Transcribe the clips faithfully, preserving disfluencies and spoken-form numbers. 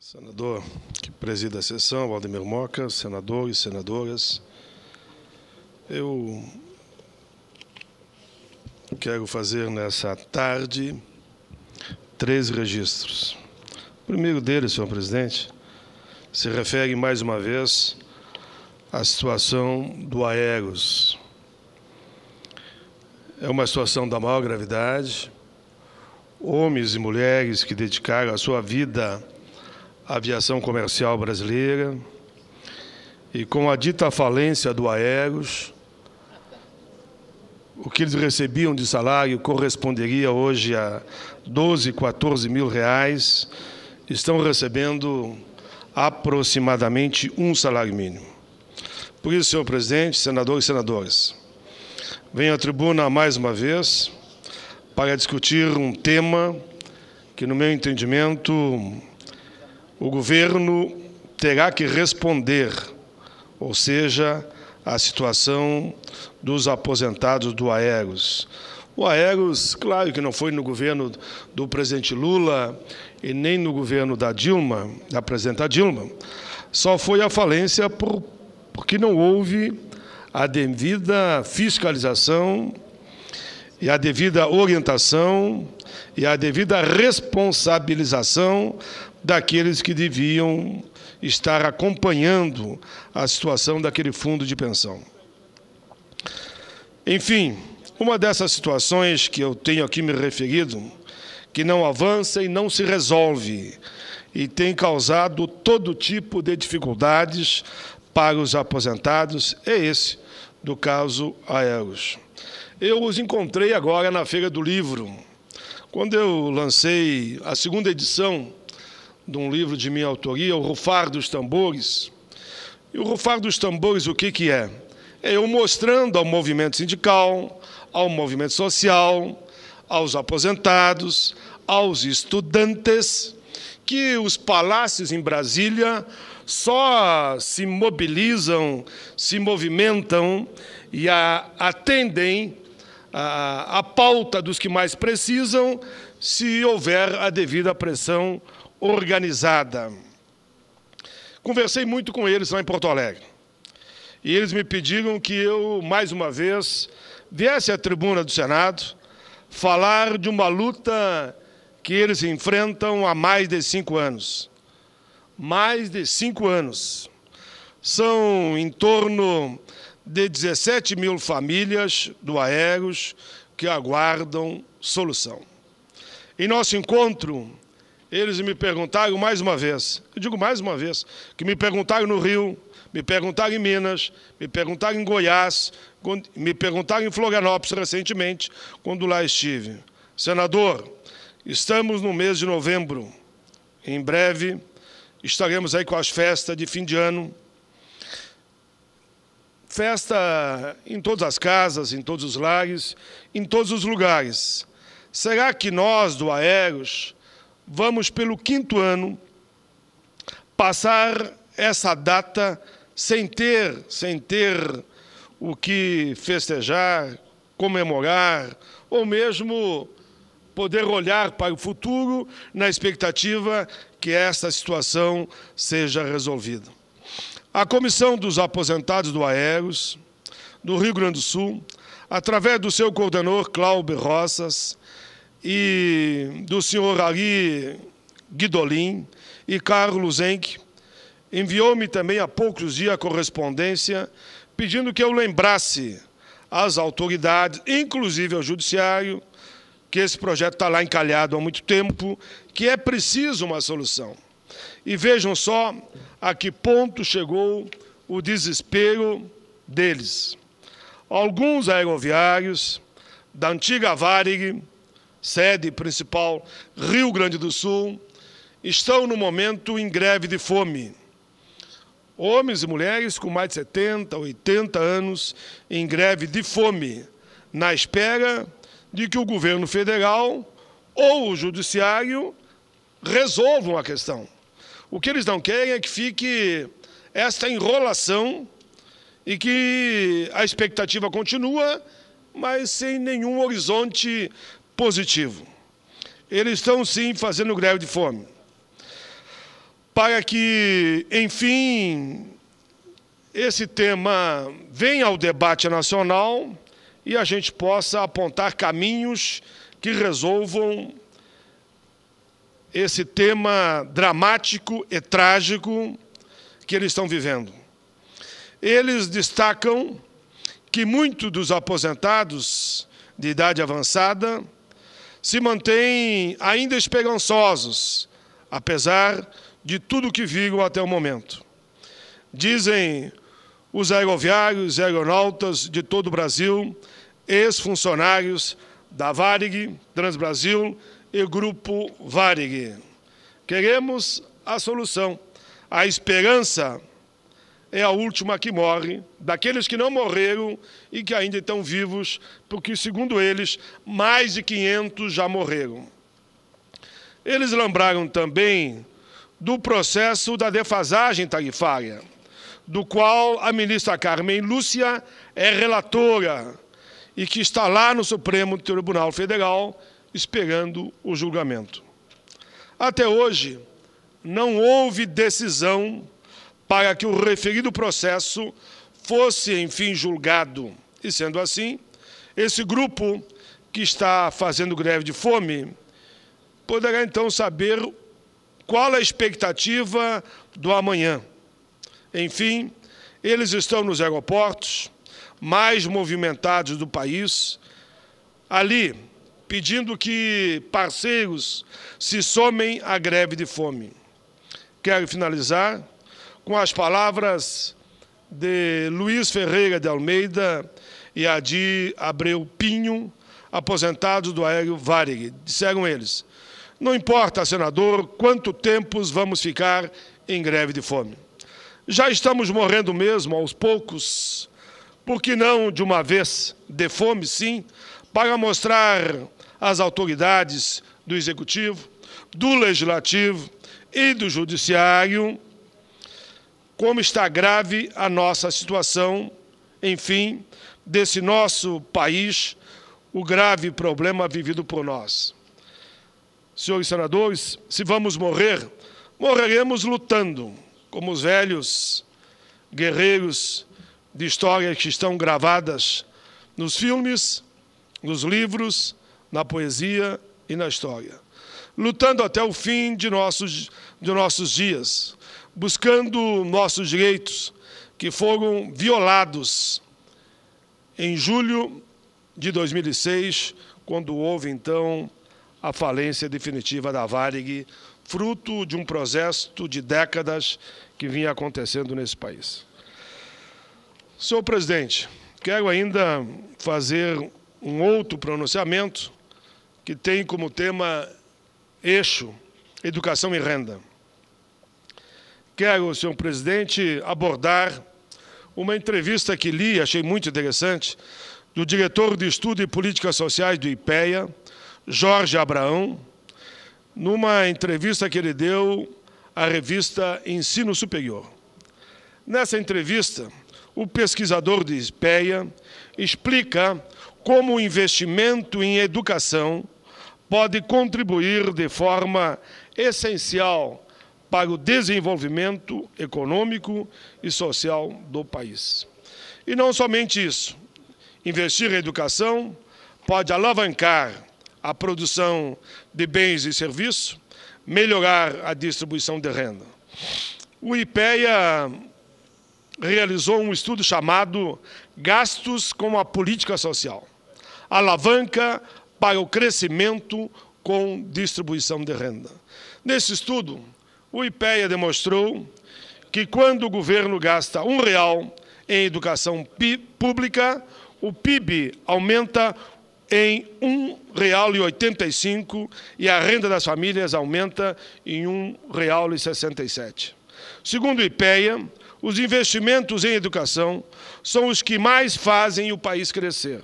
Senador que preside a sessão, Waldemir Moca, senadores e senadoras, eu quero fazer nessa tarde três registros. O primeiro deles, senhor presidente, se refere mais uma vez à situação do Aeros. É uma situação da maior gravidade. Homens e mulheres que dedicaram a sua vida à aviação comercial brasileira, e com a dita falência do Aeros, o que eles recebiam de salário corresponderia hoje a doze, quatorze mil reais, estão recebendo aproximadamente um salário mínimo. Por isso, senhor presidente, senadores e senadoras, venho à tribuna mais uma vez para discutir um tema que, no meu entendimento, o governo terá que responder, ou seja, a situação dos aposentados do Aeros. O Aeros, claro que não foi no governo do presidente Lula e nem no governo da Dilma, da presidenta Dilma, só foi a falência por, porque não houve a devida fiscalização e a devida orientação e a devida responsabilização daqueles que deviam estar acompanhando a situação daquele fundo de pensão. Enfim, uma dessas situações que eu tenho aqui me referido, que não avança e não se resolve, e tem causado todo tipo de dificuldades para os aposentados, é esse do caso Aeros. Eu os encontrei agora na Feira do Livro, quando eu lancei a segunda edição de um livro de minha autoria, O Rufar dos Tambores. E o Rufar dos Tambores, o que que é? É eu mostrando ao movimento sindical, ao movimento social, aos aposentados, aos estudantes, que os palácios em Brasília só se mobilizam, se movimentam e a, atendem a, a pauta dos que mais precisam se houver a devida pressão organizada. Conversei muito com eles lá em Porto Alegre. E eles me pediram que eu, mais uma vez, viesse à tribuna do Senado falar de uma luta que eles enfrentam há mais de cinco anos. Mais de cinco anos. São em torno de dezessete mil famílias do Aeros que aguardam solução. Em nosso encontro, eles me perguntaram mais uma vez, eu digo mais uma vez, que me perguntaram no Rio, me perguntaram em Minas, me perguntaram em Goiás, me perguntaram em Florianópolis recentemente, quando lá estive. Senador, estamos no mês de novembro. Em breve estaremos aí com as festas de fim de ano. Festa em todas as casas, em todos os lares, em todos os lugares. Será que nós, do Aeros, vamos, pelo quinto ano, passar essa data sem ter, sem ter o que festejar, comemorar, ou mesmo poder olhar para o futuro na expectativa que essa situação seja resolvida? A Comissão dos Aposentados do Aeros, do Rio Grande do Sul, através do seu coordenador, Cláudio Roças, e do senhor Ari Guidolin e Carlos Enck, enviou-me também há poucos dias a correspondência pedindo que eu lembrasse às autoridades, inclusive ao Judiciário, que esse projeto está lá encalhado há muito tempo, que é preciso uma solução. E vejam só a que ponto chegou o desespero deles. Alguns aeroviários da antiga Varig, sede principal Rio Grande do Sul, estão no momento em greve de fome. Homens e mulheres com mais de setenta, oitenta anos em greve de fome, na espera de que o governo federal ou o judiciário resolvam a questão. O que eles não querem é que fique esta enrolação e que a expectativa continua, mas sem nenhum horizonte positivo. Eles estão, sim, fazendo greve de fome. para que, enfim, esse tema venha ao debate nacional e a gente possa apontar caminhos que resolvam esse tema dramático e trágico que eles estão vivendo. Eles destacam que muitos dos aposentados de idade avançada se mantêm ainda esperançosos, apesar de tudo que viram até o momento. Dizem os aeroviários e aeronautas de todo o Brasil, ex-funcionários da Varig, Transbrasil e Grupo Varig. Queremos a solução. A esperança é a última que morre, daqueles que não morreram e que ainda estão vivos, porque, segundo eles, mais de quinhentos já morreram. Eles lembraram também do processo da defasagem tarifária, do qual a ministra Carmen Lúcia é relatora e que está lá no Supremo Tribunal Federal esperando o julgamento. Até hoje, não houve decisão para que o referido processo fosse, enfim, julgado. E, sendo assim, esse grupo que está fazendo greve de fome poderá, então, saber qual a expectativa do amanhã. Enfim, eles estão nos aeroportos mais movimentados do país, ali, pedindo que parceiros se somem à greve de fome. Quero finalizar com as palavras de Luiz Ferreira de Almeida e Adi Abreu Pinho, aposentados do aéreo Varig. Disseram eles: não importa, senador, quanto tempo vamos ficar em greve de fome. Já estamos morrendo mesmo aos poucos, por que não de uma vez, de fome sim, para mostrar às autoridades do Executivo, do Legislativo e do Judiciário como está grave a nossa situação, enfim, desse nosso país, o grave problema vivido por nós. Senhores senadores, se vamos morrer, morreremos lutando, como os velhos guerreiros de história que estão gravadas nos filmes, nos livros, na poesia e na história. Lutando até o fim de nossos, de nossos dias, buscando nossos direitos que foram violados em julho de dois mil e seis, quando houve, então, a falência definitiva da Varig, fruto de um processo de décadas que vinha acontecendo nesse país. Senhor presidente, quero ainda fazer um outro pronunciamento que tem como tema eixo educação e renda. Quero, senhor presidente, abordar uma entrevista que li, achei muito interessante, do diretor de Estudo e Políticas Sociais do IPEA, Jorge Abraão, numa entrevista que ele deu à revista Ensino Superior. Nessa entrevista, o pesquisador do IPEA explica como o investimento em educação pode contribuir de forma essencial para o desenvolvimento econômico e social do país. E não somente isso. Investir em educação pode alavancar a produção de bens e serviços, melhorar a distribuição de renda. O IPEA realizou um estudo chamado Gastos com a Política Social, alavanca para o crescimento com distribuição de renda. Nesse estudo, o IPEA demonstrou que quando o governo gasta um real em educação pública, o P I B aumenta em um real e oitenta e cinco e a renda das famílias aumenta em um real e sessenta e sete. Segundo o IPEA, os investimentos em educação são os que mais fazem o país crescer.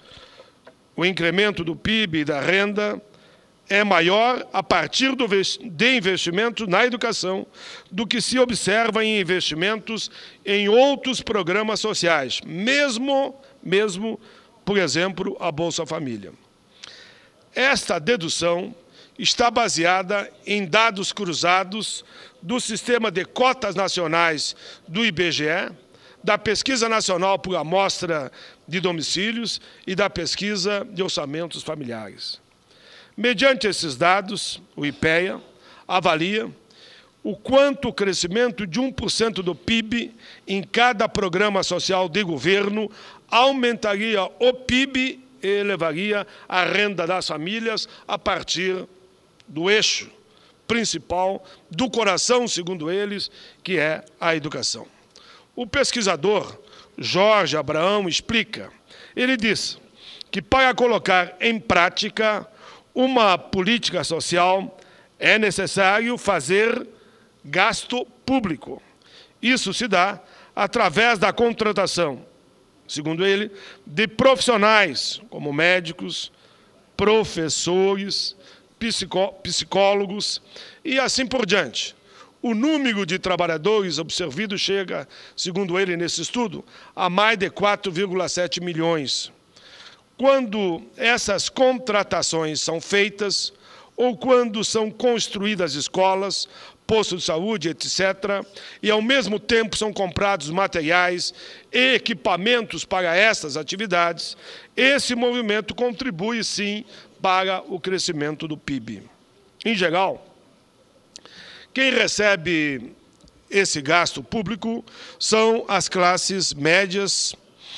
O incremento do P I B e da renda é maior a partir do, de investimentos na educação do que se observa em investimentos em outros programas sociais, mesmo, mesmo, por exemplo, a Bolsa Família. Esta dedução está baseada em dados cruzados do Sistema de Cotas Nacionais do I B G E, da Pesquisa Nacional por Amostra de Domicílios e da Pesquisa de Orçamentos Familiares. Mediante esses dados, o IPEA avalia o quanto o crescimento de um por cento do P I B em cada programa social de governo aumentaria o P I B e elevaria a renda das famílias a partir do eixo principal, do coração, segundo eles, que é a educação. O pesquisador Jorge Abraão explica. Ele diz que para colocar em prática uma política social é necessário fazer gasto público. Isso se dá através da contratação, segundo ele, de profissionais como médicos, professores, psicó psicólogos e assim por diante. O número de trabalhadores observado chega, segundo ele, nesse estudo, a mais de quatro vírgula sete milhões. Quando essas contratações são feitas, ou quando são construídas escolas, postos de saúde, etcétera, e ao mesmo tempo são comprados materiais e equipamentos para essas atividades, esse movimento contribui, sim, para o crescimento do P I B. Em geral, quem recebe esse gasto público são as classes médias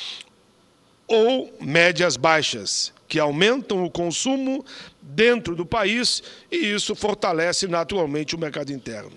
ou médias baixas, que aumentam o consumo dentro do país e isso fortalece naturalmente o mercado interno.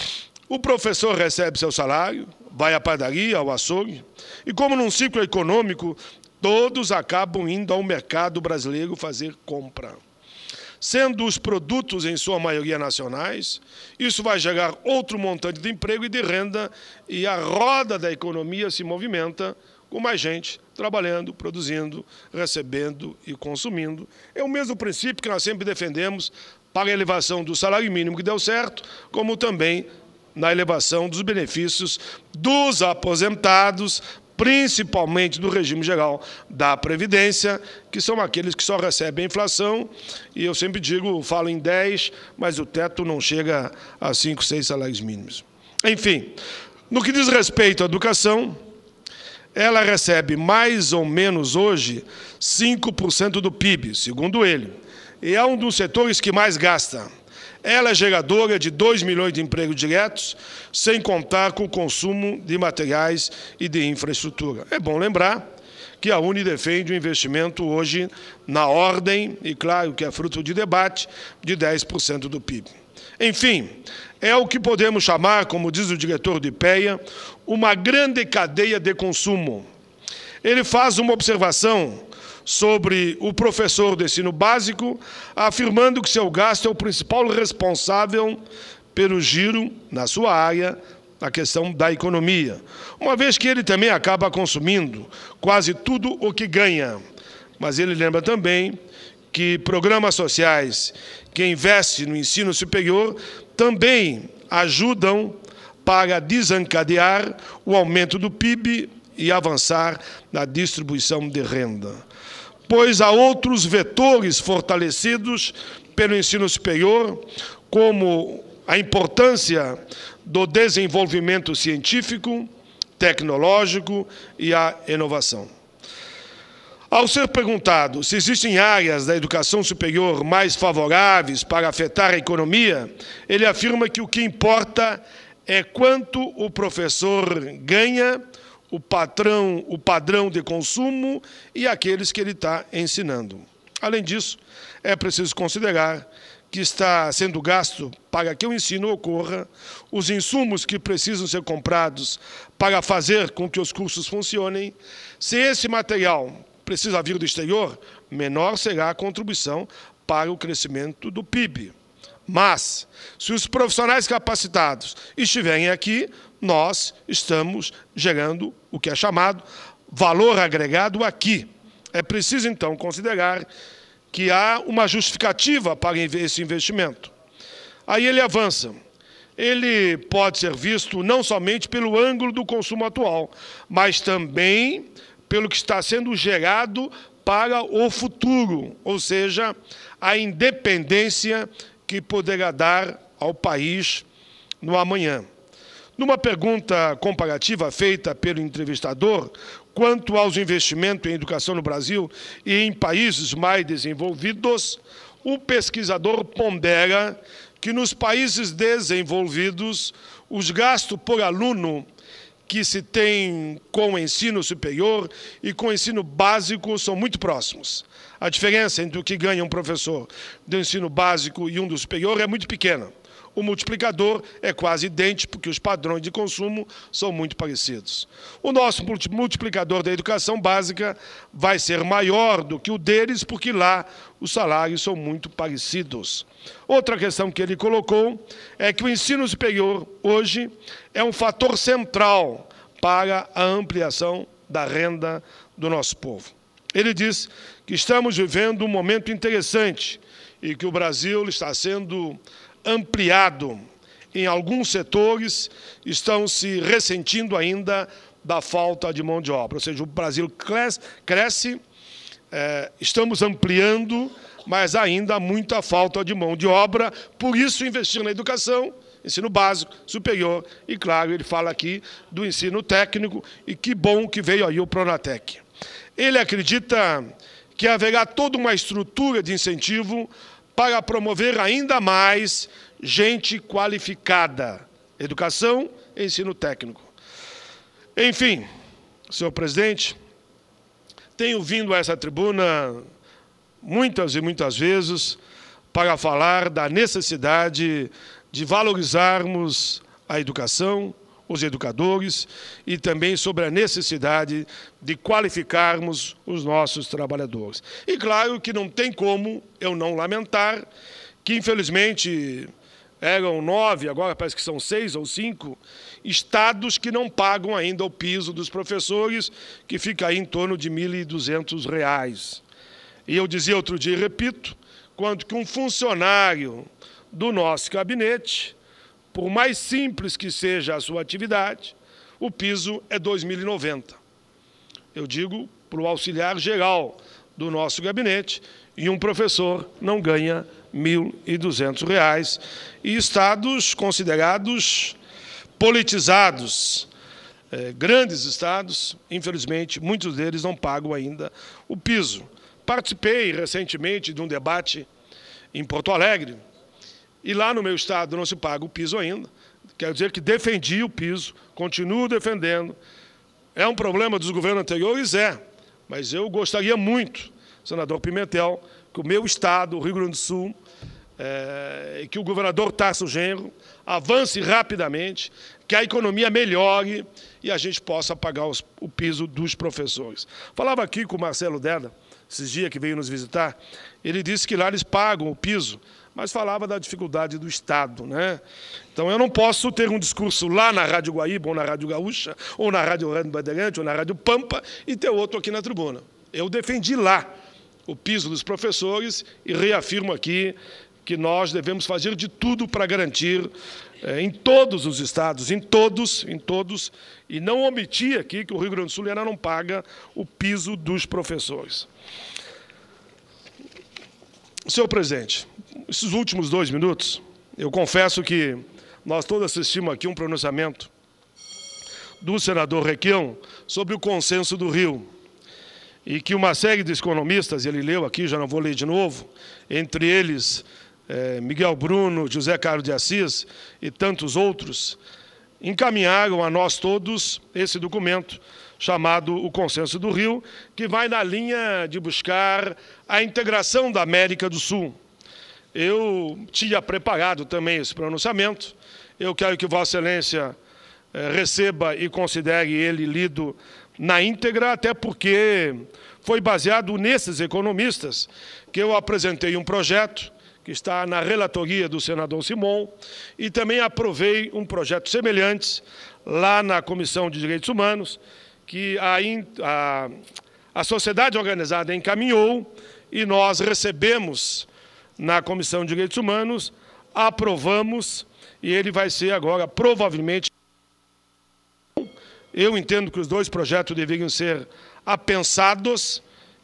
O professor recebe seu salário, vai à padaria, ao açougue, e como num ciclo econômico, todos acabam indo ao mercado brasileiro fazer compra. Sendo os produtos, em sua maioria, nacionais, isso vai gerar outro montante de emprego e de renda, e a roda da economia se movimenta com mais gente trabalhando, produzindo, recebendo e consumindo. É o mesmo princípio que nós sempre defendemos para a elevação do salário mínimo, que deu certo, como também na elevação dos benefícios dos aposentados, principalmente do regime geral da Previdência, que são aqueles que só recebem a inflação, e eu sempre digo, falo em dez, mas o teto não chega a cinco, seis salários mínimos. Enfim, no que diz respeito à educação, ela recebe mais ou menos hoje cinco por cento do P I B, segundo ele, e é um dos setores que mais gasta. Ela é geradora de dois milhões de empregos diretos, sem contar com o consumo de materiais e de infraestrutura. É bom lembrar que a Uni defende um investimento hoje na ordem, e claro que é fruto de debate, de dez por cento do P I B. Enfim, é o que podemos chamar, como diz o diretor do IPEA, uma grande cadeia de consumo. Ele faz uma observação sobre o professor do ensino básico, afirmando que seu gasto é o principal responsável pelo giro na sua área, na questão da economia, uma vez que ele também acaba consumindo quase tudo o que ganha. Mas ele lembra também que programas sociais que investem no ensino superior também ajudam para desencadear o aumento do P I B e avançar na distribuição de renda. Pois há outros vetores fortalecidos pelo ensino superior, como a importância do desenvolvimento científico, tecnológico e a inovação. Ao ser perguntado se existem áreas da educação superior mais favoráveis para afetar a economia, ele afirma que o que importa é quanto o professor ganha, o patrão, o padrão de consumo e aqueles que ele está ensinando. Além disso, é preciso considerar que está sendo gasto para que o ensino ocorra, os insumos que precisam ser comprados para fazer com que os cursos funcionem. Se esse material precisa vir do exterior, menor será a contribuição para o crescimento do P I B. Mas, se os profissionais capacitados estiverem aqui, nós estamos gerando o que é chamado valor agregado aqui. É preciso, então, considerar que há uma justificativa para esse investimento. Aí ele avança. Ele pode ser visto não somente pelo ângulo do consumo atual, mas também pelo que está sendo gerado para o futuro, ou seja, a independência que poderá dar ao país no amanhã. Numa pergunta comparativa feita pelo entrevistador quanto aos investimentos em educação no Brasil e em países mais desenvolvidos, o pesquisador pondera que nos países desenvolvidos os gastos por aluno que se tem com o ensino superior e com o ensino básico são muito próximos. A diferença entre o que ganha um professor do ensino básico e um do superior é muito pequena. O multiplicador é quase idêntico, porque os padrões de consumo são muito parecidos. O nosso multiplicador da educação básica vai ser maior do que o deles, porque lá os salários são muito parecidos. Outra questão que ele colocou é que o ensino superior, hoje, é um fator central para a ampliação da renda do nosso povo. Ele diz que estamos vivendo um momento interessante e que o Brasil está sendo ampliado. Em alguns setores estão se ressentindo ainda da falta de mão de obra. Ou seja, o Brasil cresce, é, estamos ampliando, mas ainda há muita falta de mão de obra. Por isso, investir na educação, ensino básico, superior, e, claro, ele fala aqui do ensino técnico, e que bom que veio aí o Pronatec. Ele acredita que haverá toda uma estrutura de incentivo para promover ainda mais gente qualificada, educação e ensino técnico. Enfim, senhor presidente, tenho vindo a essa tribuna muitas e muitas vezes para falar da necessidade de valorizarmos a educação, os educadores, e também sobre a necessidade de qualificarmos os nossos trabalhadores. E claro que não tem como eu não lamentar que, infelizmente, eram nove, agora parece que são seis ou cinco, estados que não pagam ainda o piso dos professores, que fica aí em torno de mil e duzentos reais. E eu dizia outro dia, e repito, quanto que um funcionário do nosso gabinete, por mais simples que seja a sua atividade, o piso é dois mil e noventa. Eu digo para o auxiliar geral do nosso gabinete, e um professor não ganha mil e duzentos reais. E estados considerados politizados, eh, grandes estados, infelizmente, muitos deles não pagam ainda o piso. Participei recentemente de um debate em Porto Alegre, e lá no meu estado não se paga o piso ainda. Quer dizer que defendi o piso, continuo defendendo. É um problema dos governos anteriores? É. Mas eu gostaria muito, senador Pimentel, que o meu estado, o Rio Grande do Sul, é, que o governador Tarso Genro avance rapidamente, que a economia melhore e a gente possa pagar os, o piso dos professores. Falava aqui com o Marcelo Deda, esses dias que veio nos visitar, ele disse que lá eles pagam o piso, mas falava da dificuldade do Estado, né? Então, eu não posso ter um discurso lá na Rádio Guaíba, ou na Rádio Gaúcha, ou na Rádio Rádio Bandeirante, ou na Rádio Pampa, e ter outro aqui na tribuna. Eu defendi lá o piso dos professores e reafirmo aqui que nós devemos fazer de tudo para garantir eh, em todos os estados, em todos, em todos, e não omitir aqui que o Rio Grande do Sul ainda não paga o piso dos professores. Senhor presidente, esses últimos dois minutos, eu confesso que nós todos assistimos aqui um pronunciamento do senador Requião sobre o consenso do Rio, e que uma série de economistas, ele leu aqui, já não vou ler de novo, entre eles eh, Miguel Bruno, José Carlos de Assis e tantos outros, encaminharam a nós todos esse documento chamado o Consenso do Rio, que vai na linha de buscar a integração da América do Sul. Eu tinha preparado também esse pronunciamento, eu quero que Vossa Excelência eh, receba e considere ele lido na íntegra, até porque foi baseado nesses economistas que eu apresentei um projeto que está na relatoria do senador Simon, e também aprovei um projeto semelhante lá na Comissão de Direitos Humanos, que a, a, a sociedade organizada encaminhou, e nós recebemos na Comissão de Direitos Humanos, aprovamos, e ele vai ser agora, provavelmente... Eu entendo que os dois projetos deveriam ser apensados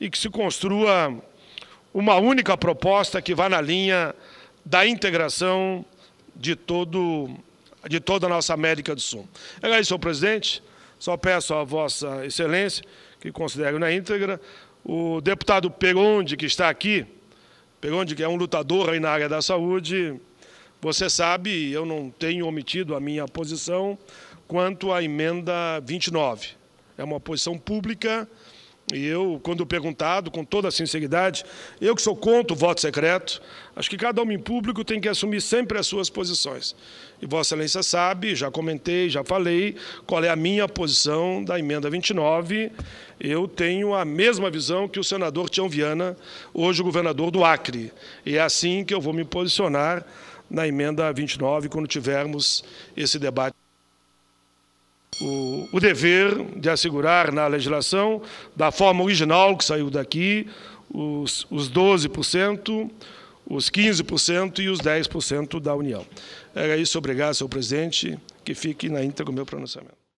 e que se construa uma única proposta que vá na linha da integração de, todo, de toda a nossa América do Sul. É isso, senhor presidente. Só peço a Vossa Excelência que considere na íntegra. O deputado Peronde, que está aqui, Peronde, que é um lutador aí na área da saúde, você sabe, eu não tenho omitido a minha posição quanto à emenda vinte e nove. É uma posição pública e eu, quando perguntado, com toda a sinceridade, eu que sou contra o voto secreto, acho que cada homem público tem que assumir sempre as suas posições. E Vossa Excelência sabe, já comentei, já falei, qual é a minha posição da emenda vinte e nove. Eu tenho a mesma visão que o senador Tião Viana, hoje o governador do Acre. E é assim que eu vou me posicionar na emenda vinte e nove, quando tivermos esse debate. O, o dever de assegurar na legislação, da forma original que saiu daqui, os, os doze por cento, os quinze por cento e os dez por cento da União. Era isso, obrigado, senhor presidente, que fique na íntegra o meu pronunciamento.